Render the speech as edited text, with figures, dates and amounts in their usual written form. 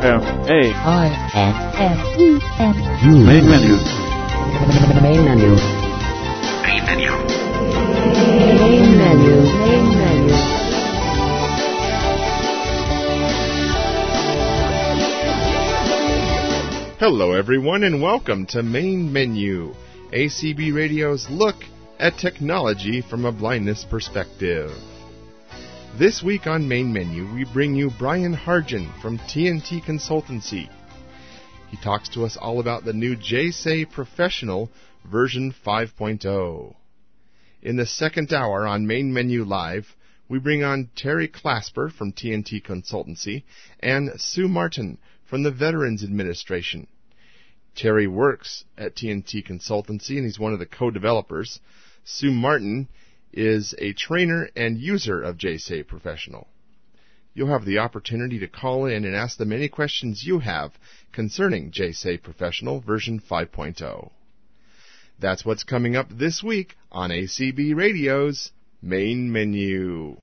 M-A. I-N-M-E-N-U. Main menu. Main menu. Main menu. Main menu. Main menu. Hello everyone and welcome to Main Menu, ACB Radio's look at technology from a blindness perspective. This week on Main Menu, we bring you Brian Hargen from TNT Consultancy. He talks to us all about the new JSay Professional version 5.0. In the second hour on Main Menu Live, we bring on Terry Clasper from TNT Consultancy and Sue Martin from the Veterans Administration. Terry works at TNT Consultancy and he's one of the co-developers. Sue Martin is a trainer and user of JSay Professional. You'll have the opportunity to call in and ask them any questions you have concerning JSay Professional version 5.0. That's what's coming up this week on ACB Radio's Main Menu.